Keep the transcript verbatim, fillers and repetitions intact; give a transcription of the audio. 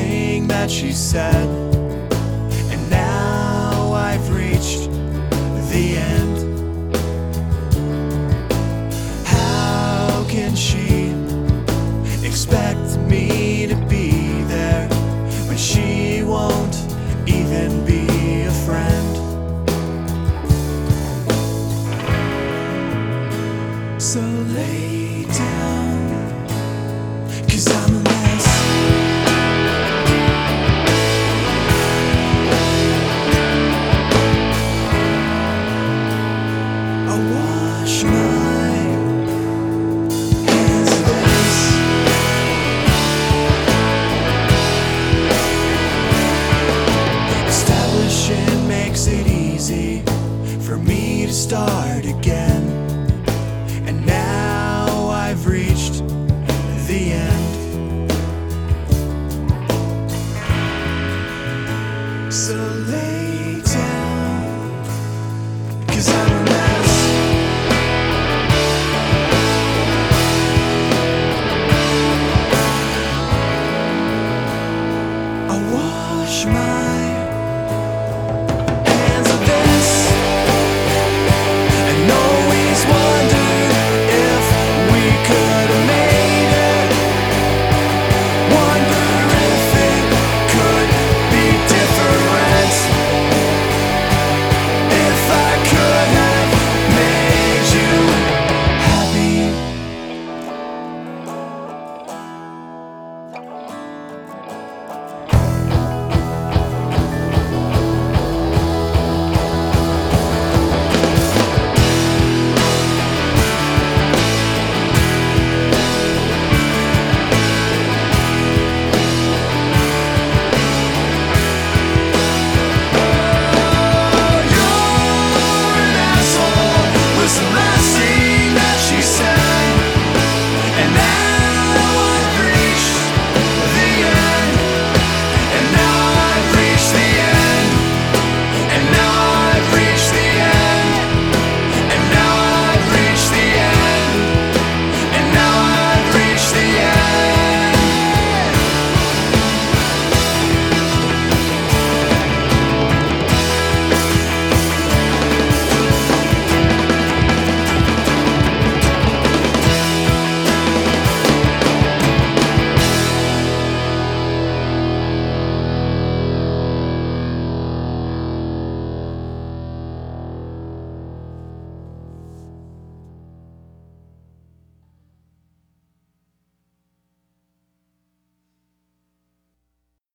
everything that she said, and now I've reached the end. How can she expect me to be there when she won't even be a friend? So lay down, 'cause I'm a mess. I wash my hands of this. Establishing makes it easy for me to start again, and now I've reached the end. So lay down, 'cause I'm a mess. I wash my